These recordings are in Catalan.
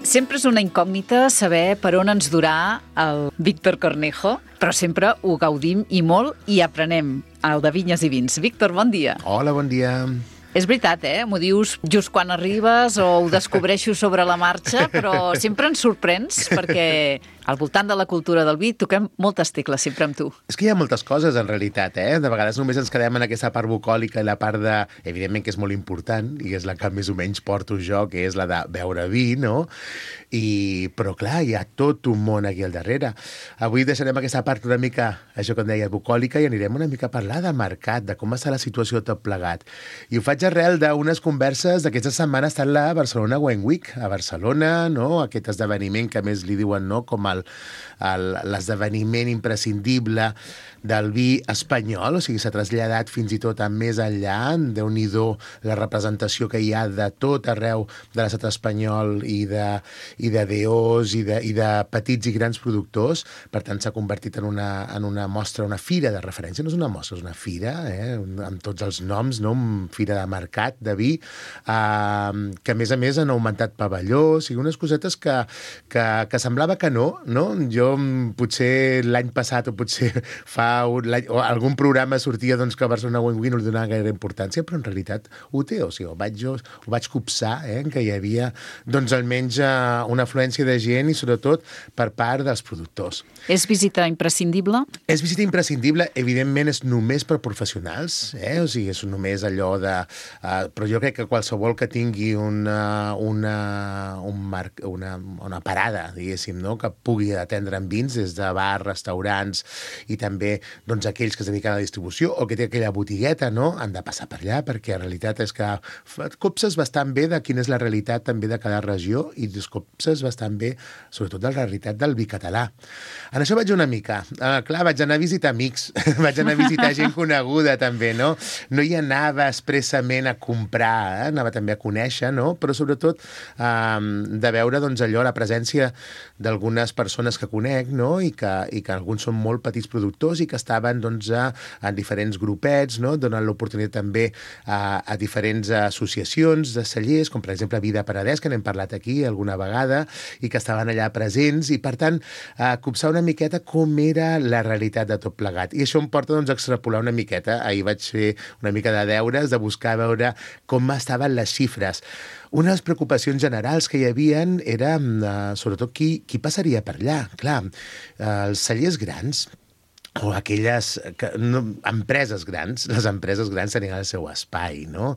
Sempre és una incògnita saber per on ens durà el Víctor Cornejo, però sempre ho gaudim i molt i aprenem el de Vinyes i Vins. Víctor, bon dia. Hola, bon dia. És veritat, M'ho dius just quan arribes o ho descobreixo sobre la marxa, però sempre ens sorprens perquè al voltant de la cultura del vi toquem moltes tecles sempre amb tu. És que hi ha moltes coses, en realitat, De vegades només ens quedem en aquesta part bucòlica i la part de... Evidentment que és molt important, i és la que més o menys porto jo, que és la de beure vi, no? Però, clar, hi ha tot un món aquí al darrere. Avui deixarem aquesta part una mica, això que em deia, bucòlica, i anirem una mica a parlar de mercat, de com està la situació tot plegat. I ho faig arrel d'unes converses d'aquesta setmana ha estat la Barcelona Wine Week, a Barcelona, no? Aquest esdeveniment que més li diuen, no?, com l'esdeveniment imprescindible del vi espanyol, o sigui, s'ha traslladat fins i tot a més enllà, Déu-n'hi-do la representació que hi ha de tot arreu de l'estat espanyol i de DOs i de petits i grans productors. Per tant, s'ha convertit en una mostra, una fira de referència. No és una mostra, és una fira, amb tots els noms, no? Una fira de mercat de vi, que a més han augmentat pavelló, o sigui, unes cosetes que semblava que no? Jo potser l'any passat o potser o algun programa sortia doncs, que a Barcelona Wine Week no li donava gaire importància, però en realitat ho té, o sigui, ho vaig copsar, que hi havia doncs almenys una afluència de gent i sobretot per part dels productors. És visita imprescindible? És visita imprescindible, evidentment és només per professionals, o sigui, és només allò de... però jo crec que qualsevol que tingui una parada, diguéssim, no?, que pugui atendre amb vins, des de bars, restaurants i també doncs, aquells que es dediquen a la distribució o que té aquella botigueta, no?, han de passar per allà, perquè la realitat és que copses bastant bé de quina és la realitat també de cada regió i copses bastant bé, sobretot de la realitat del vi català. En això vaig una mica. Clar, vaig anar a visitar amics, vaig anar a visitar gent coneguda també, no? No hi anava expressament a comprar, anava també a conèixer, no? Però sobretot de veure doncs, allò, la presència d'algunes persones que conec, no? I que alguns són molt petits productors i que estaven doncs, en diferents grupets, no? Donant l'oportunitat també a diferents associacions de cellers, com per exemple Vi de Penedès, que n'hem parlat aquí alguna vegada, i que estaven allà presents, i per tant copsar una miqueta com era la realitat de tot plegat. I això em porta doncs, a extrapolar una miqueta. Ahir vaig fer una mica de deures, de buscar veure com estaven les xifres. Una de les preocupacions generals que hi havia era, sobretot, qui passaria per allà. Clar, els cellers grans o aquelles empreses grans, les empreses grans tenien el seu espai, no?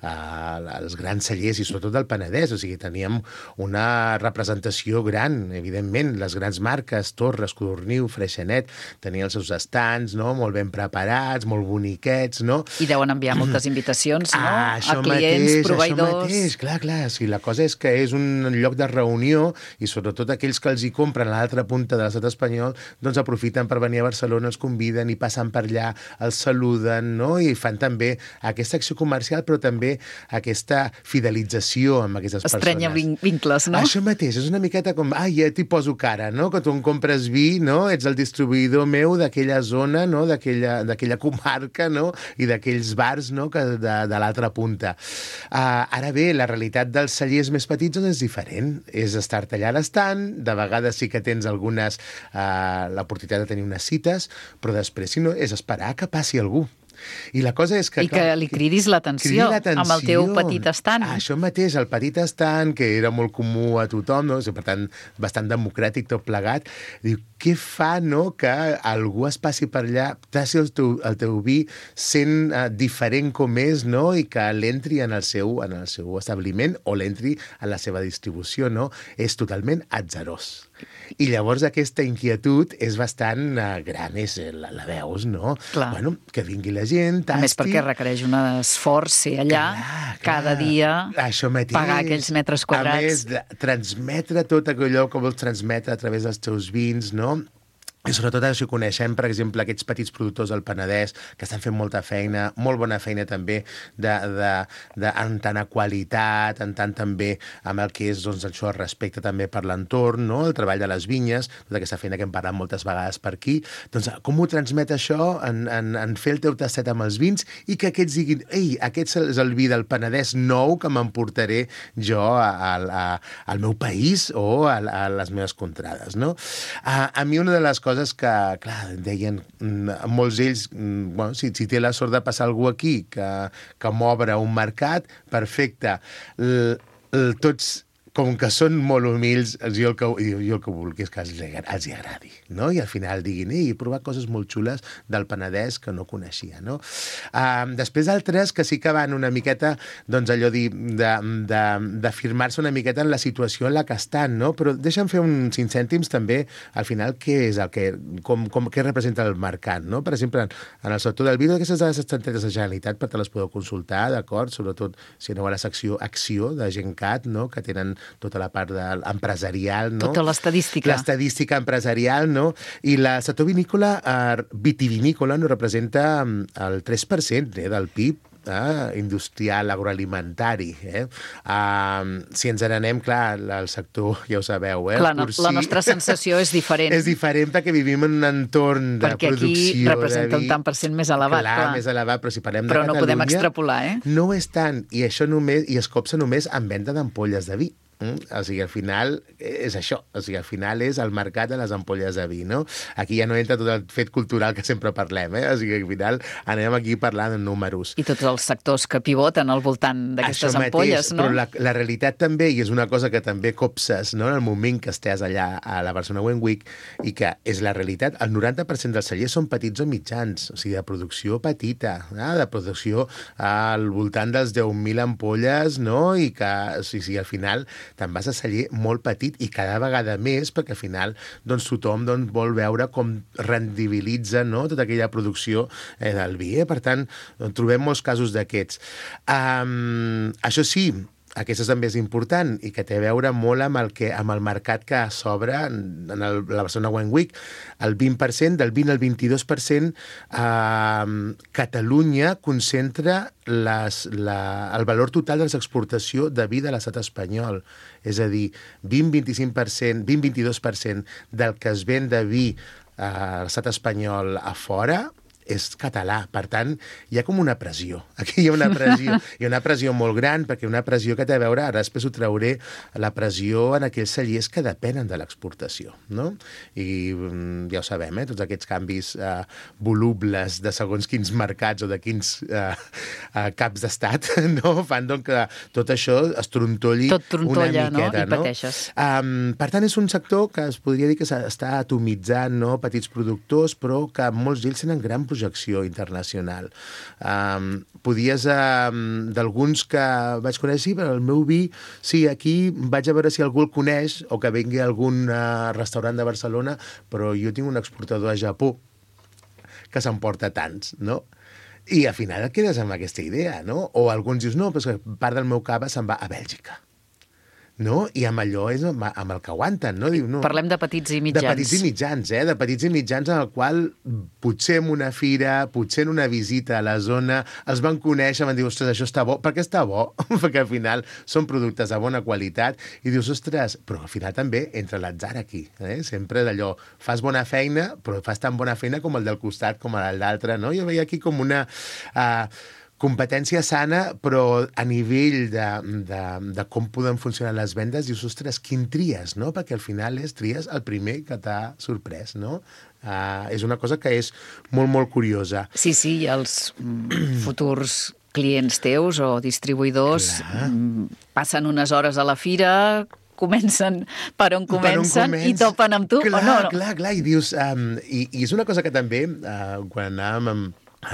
Els grans cellers, i sobretot del Penedès, o sigui, teníem una representació gran, evidentment, les grans marques, Torres, Codorniu, Freixenet, tenien els seus estants, no?, molt ben preparats, molt boniquets, no? I deuen enviar moltes invitacions, no?, a clients, proveïdors... Això mateix, clar, sí, la cosa és que és un lloc de reunió i sobretot aquells que els hi compren a l'altra punta de l'estat espanyol, doncs aprofiten per venir a Barcelona, els conviden i passen per allà, els saluden, no? I fan també aquesta acció comercial, però també aquesta fidelització amb aquestes persones. Estrenya vincles, no? Això mateix, és una miqueta com, ja t'hi poso cara, no? Que tu em compres vi, no? Ets el distribuïdor meu d'aquella zona, no? D'aquella comarca, no? I d'aquells bars, no?, que de l'altra punta. Ara bé, la realitat dels cellers més petits és diferent. És estar-te allà a l'estant, de vegades sí que tens l'oportunitat de tenir unes cites, però després, si no, és esperar que passi algú. I la cosa és que... I que li cridis l'atenció amb el teu petit estant. Això mateix, el petit estant, que era molt comú a tothom, no? Per tant, bastant democràtic tot plegat. Diu, què fa, no?, que algú es passi per allà, tassi el teu vi sent diferent com és, no?, i que l'entri en el seu establiment o l'entri en la seva distribució, no? És totalment atzarós. I llavors aquesta inquietud és bastant gran, la veus, no? Clar. Bueno, que vingui la gent, tasti... A més perquè requereix un esforç ser allà, cada dia, pagar aquells metres quadrats. A més, transmetre tot allò que vols transmetre a través dels teus vins, no? I sobretot això coneixem, per exemple, aquests petits productors del Penedès que estan fent molta feina, molt bona feina també, en tant a qualitat, en tant també amb el que és doncs, això, el respecte també per l'entorn, no? El treball de les vinyes, tota aquesta feina que hem parlat moltes vegades per aquí. Doncs com ho transmet això en fer el teu tastet amb els vins i que aquests diguin, ei, aquest és el vi del Penedès nou que m'emportaré jo al meu país o a les meves contrades, no? A mi una de les coses que, clar, deien molts d'ells, bueno, si té la sort de passar algú aquí que m'obre un mercat, perfecte. Tots, com que són molt humils, jo el que vulgui és que els hi agradi, no? I al final diguin, he provat coses molt xules del Penedès que no coneixia, no? Després d'altres que sí que van una miqueta, doncs allò d'afirmar-se una miqueta en la situació en la que estan, no? Però deixa'm fer uns 5 cèntims també, al final, què és el que, què representa el mercat, no? Per exemple, en el sector del vi, aquestes dades estan tretes de Generalitat, per te les podeu consultar, d'acord? Sobretot si aneu a la secció Acció de Gencat, no? Que tenen tota la part empresarial, no? Tota l'estadística. L'estadística empresarial, no? I el sector vitivinícola no representa el 3% del PIB industrial, agroalimentari. Si ens n'anem, clar, el sector, ja ho sabeu, clar, la nostra sensació és diferent. És diferent perquè vivim en un entorn de perquè producció de vi. Perquè aquí representa un tant per cent més elevat. Clar, més elevat, però si parlem de Catalunya... Però no podem extrapolar, No és tant, i això només, i es copsa només en venda d'ampolles de vi. O sigui, al final és això. O sigui, al final és el mercat de les ampolles de vi, no? Aquí ja no entra tot el fet cultural que sempre parlem, O sigui, al final anem aquí parlant de números. I tots els sectors que pivoten al voltant d'aquestes ampolles, no? Però la realitat també, i és una cosa que també copses, no?, en el moment que estàs allà a la Barcelona Wine Week, i que és la realitat, el 90% dels cellers són petits o mitjans, o sigui, de producció petita, de producció al voltant dels 10.000 ampolles, no?, i que, o sigui, al final te'n vas a celler molt petit i cada vegada més, perquè al final doncs, tothom vol veure com rendibilitza, no?, tota aquella producció del vi. Per tant, trobem molts casos d'aquests. Això sí, aquesta també és important i que té a veure molt amb el mercat que s'obre en la Barcelona Wine Week. El 20%, del 20 al 22%, Catalunya concentra el valor total de l'exportació de vi de l'estat espanyol. És a dir, 20-25%, 20-22% del que es ven de vi a l'estat espanyol a fora és català. Per tant, hi ha com una pressió. Aquí hi ha una pressió. Hi ha una pressió molt gran, perquè una pressió que té a veure, ara després ho trauré, la pressió en aquells cellers que depenen de l'exportació, no? I ja ho sabem, tots aquests canvis volubles de segons quins mercats o de quins caps d'estat, no? Fan doncs que tot això es trontolli una miqueta, no? I pateixes. Per tant, és un sector que es podria dir que està atomitzant, no? Petits productors, però que molts d'ells tenen gran projecció internacional. Podies, d'alguns que vaig conèixer, sí, però el meu vi, sí, aquí vaig a veure si algú el coneix o que vengui a algun restaurant de Barcelona, però jo tinc un exportador a Japó que s'emporta tants, no? I al final et quedes amb aquesta idea, no? O alguns dius, no, però part del meu cava se'n va a Bèlgica. No? I amb allò és amb el que aguanten, no? Diu, no. Parlem de petits i mitjans. De petits i mitjans, de petits i mitjans en el qual potser en una fira, potser en una visita a la zona, els van conèixer, van dir, ostres, això està bo. Per què està bo? Perquè al final són productes de bona qualitat i dius, ostres, però al final també entra l'atzar aquí. Sempre d'allò, fas bona feina, però fas tan bona feina com el del costat, com el d'altre, no? Jo veia aquí com una... competència sana, però a nivell de com poden funcionar les vendes, dius, ostres, quin tries, no? Perquè al final tries el primer que t'ha sorprès, no? És una cosa que és molt, molt curiosa. Sí, i els futurs clients teus o distribuïdors passen unes hores a la fira, comencen per on comencen i topen amb tu, o no? Clar, i dius... I és una cosa que també, quan anàvem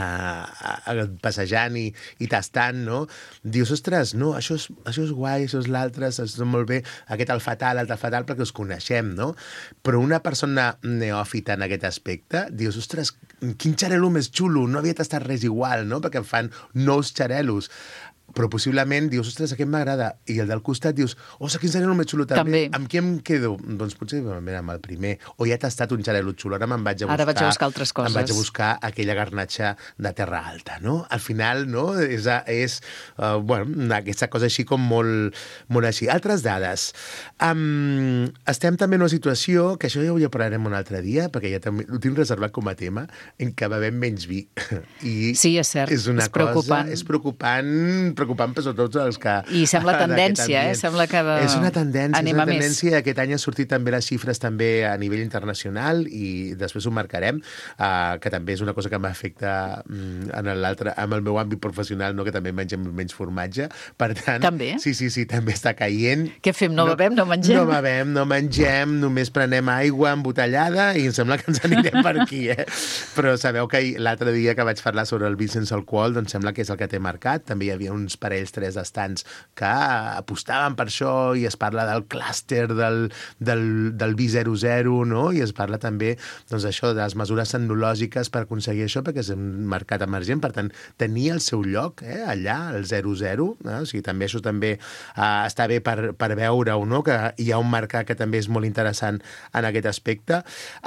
passejant i tastant, no? Dius, ostres, no, això és guai, això és l'altre, això és molt bé, aquest el fatal, l'altre fatal, perquè els coneixem, no? Però una persona neòfita en aquest aspecte, dius, ostres, quin xarel·lo més xulo, no havia tastat res igual, no? Perquè em fan nous xarel·los. però possiblement dius, ostres, aquest m'agrada, i el del costat dius, quin xarel·lo més xulo també. Amb qui em quedo? Doncs potser amb el primer. O ja t'ha estat un xarel·lo xulo, ara vaig a buscar altres coses. Em vaig a buscar aquella garnatxa de terra alta, no? Al final, no? És aquesta cosa així com molt, molt així. Altres dades. Estem també en una situació, que això ja ho parlarem un altre dia, perquè ja també ho tinc reservat com a tema, en què bevem menys vi. Sí, és cert. És una cosa... És preocupant per tots els que... I sembla tendència, Sembla que és una tendència, anem a més. Aquest any han sortit també les xifres també a nivell internacional i després ho marcarem, que també és una cosa que m'afecta en el meu àmbit professional, no? Que també mengem menys formatge. Per tant, també? Sí, també està caient. Què fem? No bevem, no mengem? No bevem, no mengem, només prenem aigua embotellada i em sembla que ens anirem per aquí, Però sabeu que l'altre dia que vaig parlar sobre el vi sense alcohol, doncs sembla que és el que té marcat. També hi havia uns parells, 3 estants que apostaven per això i es parla del clúster del vi 00, no? I es parla també doncs, això de les mesures tecnològiques per aconseguir això, perquè és un mercat emergent, per tant, tenia el seu lloc allà, el 00, o sigui, també això també està bé per veure-ho, no? Que hi ha un mercat que també és molt interessant en aquest aspecte.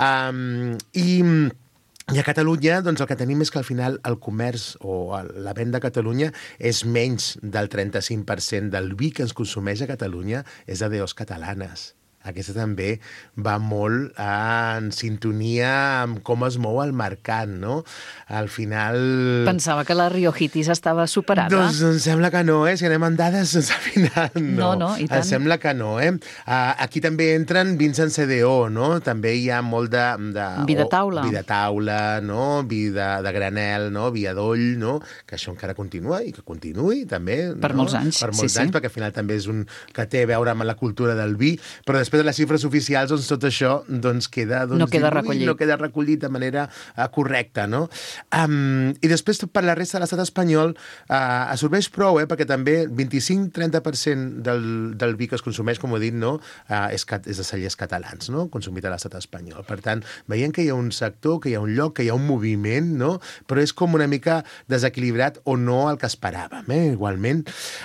I a Catalunya, doncs el que tenim és que al final el comerç o la venda a Catalunya és menys del 35% del vi que ens consumeix a Catalunya és de DOs catalanes. Aquesta també va molt en sintonia amb com es mou el mercat, no? Al final... Pensava que la riojitis estava superada. Doncs em sembla que no, Si anem amb dades, doncs al final no. No, i tant. Em sembla que no, Aquí també entren vins en CDO, no? També hi ha molt de vi de taula. Vi de taula, no? Vi de granel, no? Vi adoll, no? Que això encara continua i que continuï, també. Per molts anys. Per molts anys, perquè al final també és un que té a veure amb la cultura del vi, però després de les xifres oficials, doncs tot això queda... No queda recollit. No queda recollit de manera correcta, no? I després, per la resta de l'estat espanyol, absorbeix prou, perquè també 25-30% del vi que es consumeix, com ho he dit, no? És de cellers catalans, no? Consumit a l'estat espanyol. Per tant, veiem que hi ha un sector, que hi ha un lloc, que hi ha un moviment, no? Però és com una mica desequilibrat o no el que esperàvem, igualment.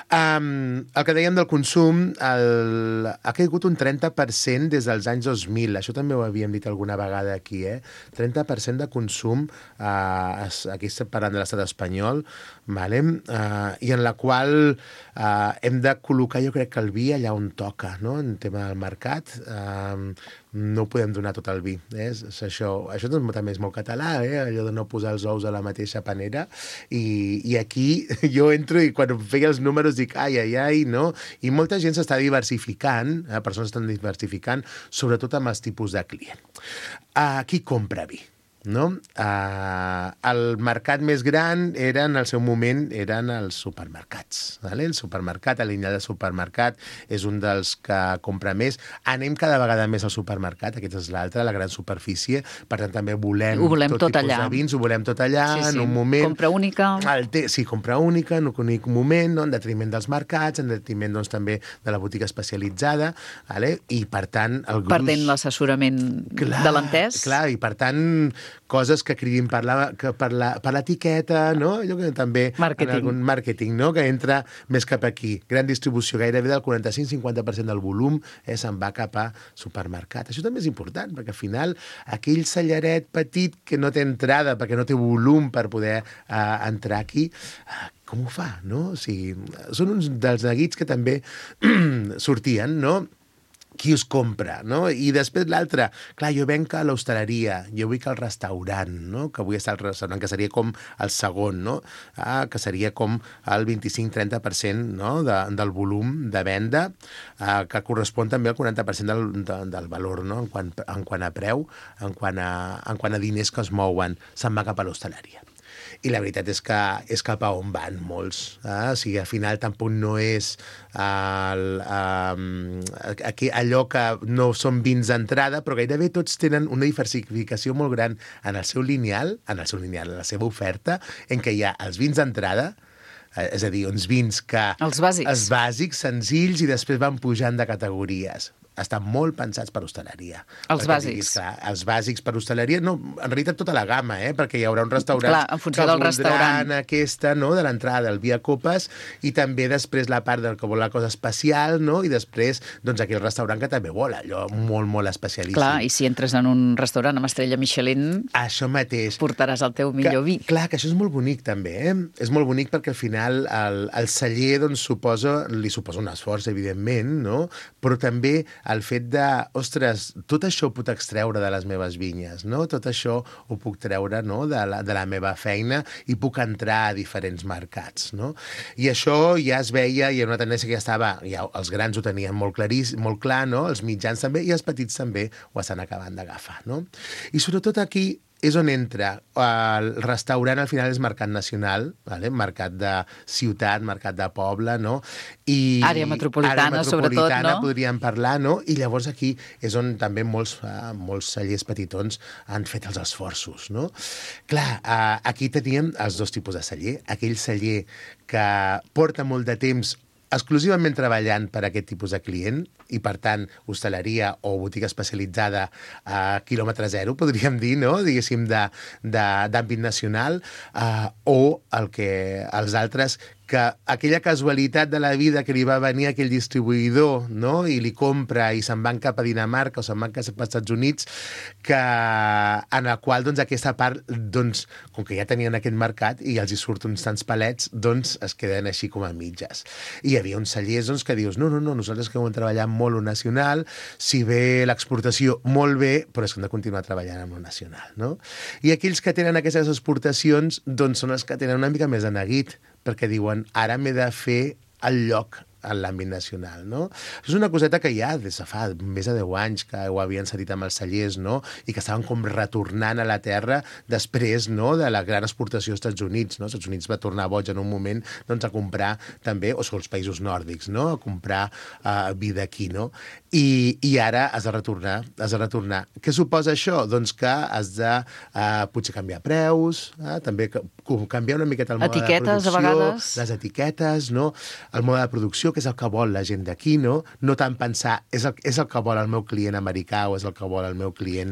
El que dèiem del consum ha caigut un 30% des dels anys 2000. Això també ho havíem dit alguna vegada aquí, 30% de consum, aquí estem parlant de l'estat espanyol, vale? I en la qual hem de col·locar, jo crec que el vi allà on toca, no? En tema del mercat, no podem donar tot el vi. Això també és molt català, allò de no posar els ous a la mateixa panera, i aquí jo entro i quan feia els números dic ai, no? I molta gent s'està diversificant, persones estan diversificant, sobretot amb els tipus de client. Qui compra vi? No? El mercat més gran en el seu moment eren els supermercats. Vale? El supermercat, el lineal de supermercat, és un dels que compra més. Anem cada vegada més al supermercat, aquesta és l'altra, la gran superfície, per tant també volem tot tipus allà. De vins, ho volem tot allà, en un moment... Compra única. Sí, compra única, en un únic moment, no? En detriment dels mercats, en detriment doncs, també de la botiga especialitzada, vale? I per tant... Perdent l'assessorament de l'entès. Clar, i per tant coses que cridin per l'etiqueta, no? Allò que també... Màrqueting. En algun màrqueting, no? Que entra més cap aquí. Gran distribució, gairebé del 45-50% del volum se'n va cap a supermercat. Això també és important, perquè al final aquell cellaret petit que no té entrada, perquè no té volum per poder entrar aquí, com ho fa, no? O sigui, són uns dels neguits que també sortien, no? Qui us compra, no? I després l'altre, clar, jo venc a l'hostaleria, jo vinc al restaurant, no? Que avui està al restaurant, que seria com el segon, no? Que seria com el 25-30%, no? Del volum de venda, que correspon també al 40% del valor, no? En quant a preu, en quant a diners que es mouen, se'n va cap a l'hostaleria. I la veritat és que és cap a on van molts. O sigui, al final tampoc no és allò que no són vins d'entrada, però gairebé tots tenen una diversificació molt gran en el seu lineal, en la seva oferta, en què hi ha els vins d'entrada, és a dir, uns vins que... Els bàsics. Els bàsics, senzills, i després van pujant de categories. estan molt pensats per hostaleria. Els bàsics. Clar, els bàsics per hostaleria, no, en realitat tota la gamma, perquè hi haurà un restaurant clar, en funció del restaurant. Aquesta, no?, de l'entrada, el via copes, i també després la part del que vol la cosa especial, no?, i després, doncs, aquell restaurant que també vol allò molt, molt especialíssim. Clar, i si entres en un restaurant amb estrella Michelin, això mateix. Portaràs el teu millor vi. Clar, que això és molt bonic, també, És molt bonic perquè al final el celler, doncs, li suposa un esforç, evidentment, no?, però també el fet de, ostres, tot això ho puc extreure de les meves vinyes, no?, tot això ho puc treure, no?, de la meva feina, i puc entrar a diferents mercats, no? I això ja es veia, hi ha una tendència que ja estava, ja els grans ho tenien molt clar, no?, els mitjans també, i els petits també ho estan acabant d'agafar, no? I sobretot aquí és on entra. El restaurant al final és mercat nacional, mercat de ciutat, mercat de poble, no? I àrea metropolitana, sobretot, no? Podríem parlar, no? I llavors aquí és on també molts cellers petitons han fet els esforços, no? Clar, aquí teníem els dos tipus de celler. Aquell celler que porta molt de temps exclusivament treballant per a aquest tipus de client, i per tant hostaleria o botiga especialitzada a quilòmetre zero, podríem dir, no?, diguéssim, d'àmbit nacional, o els altres que aquella casualitat de la vida que li va venir aquell distribuïdor, no?, i li compra i se'n van cap a Dinamarca o se'n van cap als Estats Units, en el qual, doncs, aquesta part, doncs, com que ja tenien aquest mercat i els hi surt uns tants palets, doncs es queden així com a mitges. I hi havia uns cellers, doncs, que dius, no, nosaltres que hem treballat molt lo nacional, si ve l'exportació, molt bé, però és que hem de continuar treballant amb lo nacional, no? I aquells que tenen aquestes exportacions, doncs, són els que tenen una mica més de neguit, perquè diuen, ara m'he de fer el lloc en l'àmbit nacional, no? És una coseta que ja des de fa més de 10 anys que ho havien sentit amb els cellers, no?, i que estaven com retornant a la terra després, no?, de la gran exportació als Estats Units, no? Els Estats Units va tornar boig en un moment, doncs, a comprar també, o són els països nòrdics, no?, a comprar vi d'aquí, no? I ara has de retornar. Què suposa això? Doncs que has de potser canviar preus, també canviar una miqueta el mode de producció, a vegades, les etiquetes, no?, el mode de producció, que és el que vol la gent d'aquí, no? No tant pensar, és el que vol el meu client americà o és el que vol el meu client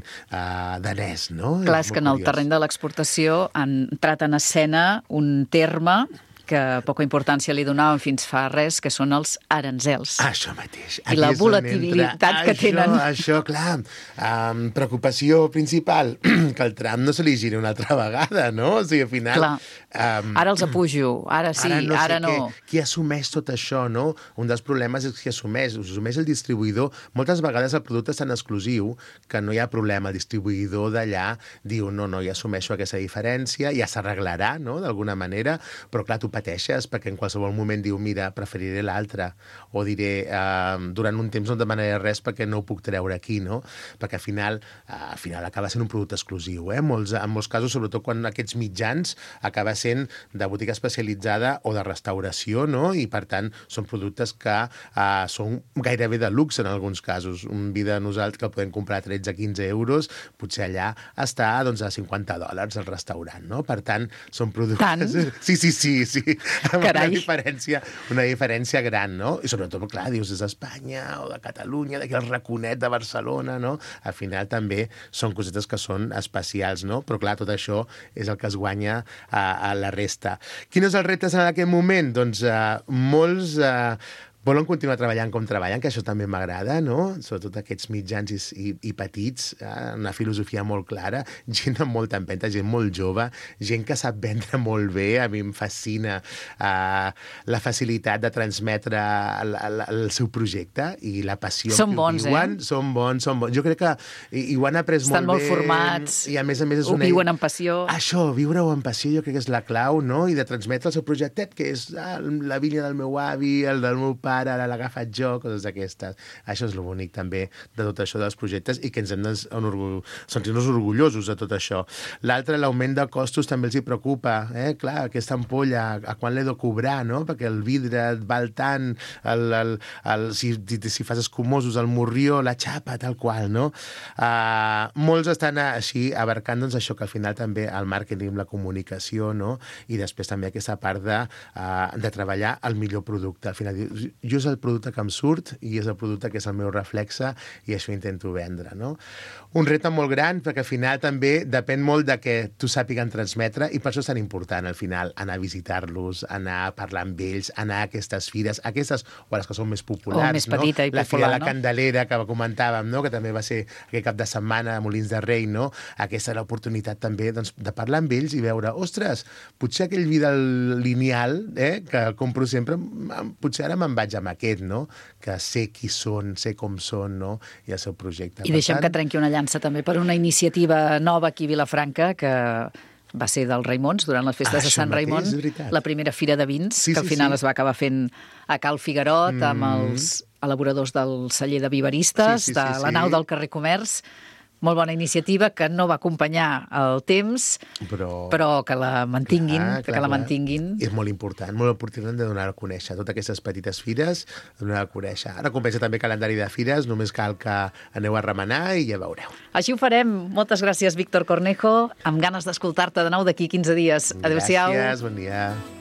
danès, no? Clar, és que en el terreny de l'exportació han entrat en escena un terme que poca importància li donaven fins fa res, que són els aranzels. Això mateix. I la volatilitat que tenen. Això, clar. Preocupació principal, que el tram no se li giri una altra vegada, no? O sigui, al final... Clar. Ara els apujo, ara sí, ara no. Qui assumeix tot això, no? Un dels problemes és qui assumeix el distribuïdor. Moltes vegades el producte és tan exclusiu que no hi ha problema. El distribuïdor d'allà diu, no, ja assumeixo aquesta diferència, ja s'arreglarà, no?, d'alguna manera, però clar, tu pateixes, perquè en qualsevol moment diu, mira, preferiré l'altre, o diré, durant un temps no et demanaré res perquè no ho puc treure aquí, no? Perquè al final acaba sent un producte exclusiu, en molts casos, sobretot quan aquests mitjans acaba sent de botiga especialitzada o de restauració, no? I per tant són productes que són gairebé de luxe en alguns casos. Un vi de nosaltres que el podem comprar a 13-15 euros, potser allà està, doncs, a $50 al restaurant, no? Per tant, són productes... Tant? Sí. Carai. Una diferència gran, no? I sobretot, clar, dius, és d'Espanya o de Catalunya, d'aquí el raconet de Barcelona, no? Al final també són cosetes que són especials, no? Però clar, tot això és el que es guanya a la resta. Quin és el repte en aquest moment? Doncs molts volen continuar treballant com treballen, que això també m'agrada, no? Sobretot aquests mitjans i petits, una filosofia molt clara, gent amb molta empenta, gent molt jove, gent que sap vendre molt bé. A mi em fascina la facilitat de transmetre el seu projecte i la passió que viuen. Són bons. Jo crec que ho han après molt bé. Estan molt formats, i a més és ho viuen amb passió. Això, viure-ho amb passió, jo crec que és la clau, no? I de transmetre el seu projectet, que és la vinya del meu avi, el del meu pare, ara l'ha agafat jo, coses d'aquestes. Això és el bonic també de tot això dels projectes i que ens hem de sentir-nos orgullosos de tot això. L'altre, l'augment de costos també els hi preocupa. Clar, aquesta ampolla, a quan l'he de cobrar, no? Perquè el vidre et val tant, si fas escumosos, el morrió, la xapa, tal qual, no? Molts estan així abarcant, doncs, això que al final també el màrqueting, la comunicació, no? I després també aquesta part de treballar el millor producte. Al final jo és el producte que em surt i és el producte que és el meu reflexe i això intento vendre, no? Un repte molt gran, perquè al final també depèn molt de que tu sàpiguen transmetre i per això és tan important al final anar a visitar-los, anar a parlar amb ells, anar a aquestes fires, aquestes o les que són més populars, més petita i la Fira de la popular, no? Candelera, que comentàvem, no? Que també va ser aquest cap de setmana a Molins de Rei, no? Aquesta és l'oportunitat també doncs, de parlar amb ells i veure, ostres, potser aquell vi del lineal, que el compro sempre, potser ara me'n vaig amb aquest, no? Que sé qui són, sé com són, no? I el seu projecte. I deixem que trenqui una llança també per una iniciativa nova aquí a Vilafranca, que va ser dels Raimons, durant les festes de Sant Raimon, la primera fira de vins, que al final es va acabar fent a Cal Figuerot, amb els elaboradors del celler de Viveristes, de la nau del carrer Comerç. Molt bona iniciativa, que no va acompanyar el temps, però que la mantinguin, que la mantinguin. És molt important de donar a conèixer totes aquestes petites fires, donar a conèixer. Ara comença també calendari de fires, només cal que aneu a remenar i ja veureu. Així ho farem. Moltes gràcies, Víctor Cornejo, amb ganes d'escoltar-te de nou d'aquí 15 dies. Adéu-siau. Gràcies, bon dia.